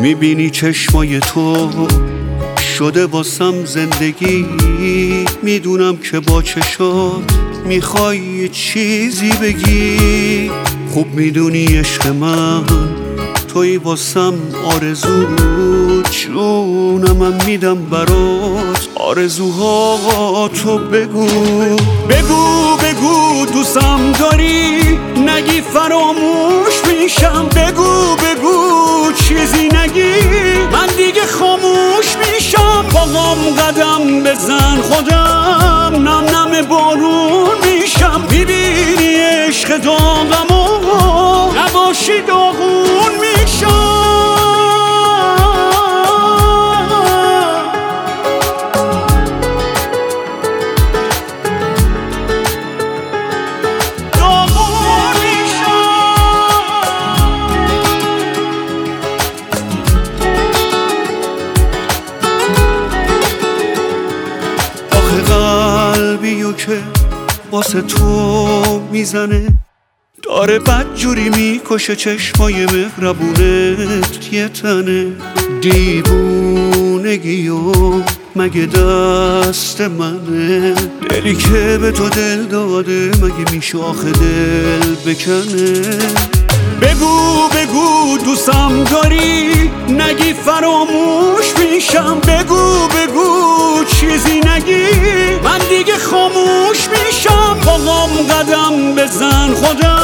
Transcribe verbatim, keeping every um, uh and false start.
میبینی چشمای تو شده واسم زندگی، میدونم که با چشات میخوای یه چیزی بگی. خوب میدونی عشق من توی واسم آرزو، جونم میدم برات آرزوها تو بگو. بگو بگو دوستم داری، نگی فراموش میشم. بگو بگو چیزی نگی، من دیگه خاموش میشم. باقام قدم بزن خودم نم نم بارون میشم. میبینی عشق داغم و نباشی داغون میشم. قلبیو که واسه تو میزنه داره بدجوری میکشه، چشمای مهربونت یه تنه. دیوونگیو مگه دست منه، دلی که به تو دل داده مگه میشه آخه دل بکنه. بگو بگو دوستم داری، نگی فراموش میشم. بگو بگو چیزی نگی، من دیگه خاموش میشم. باقام قدم بزن خودم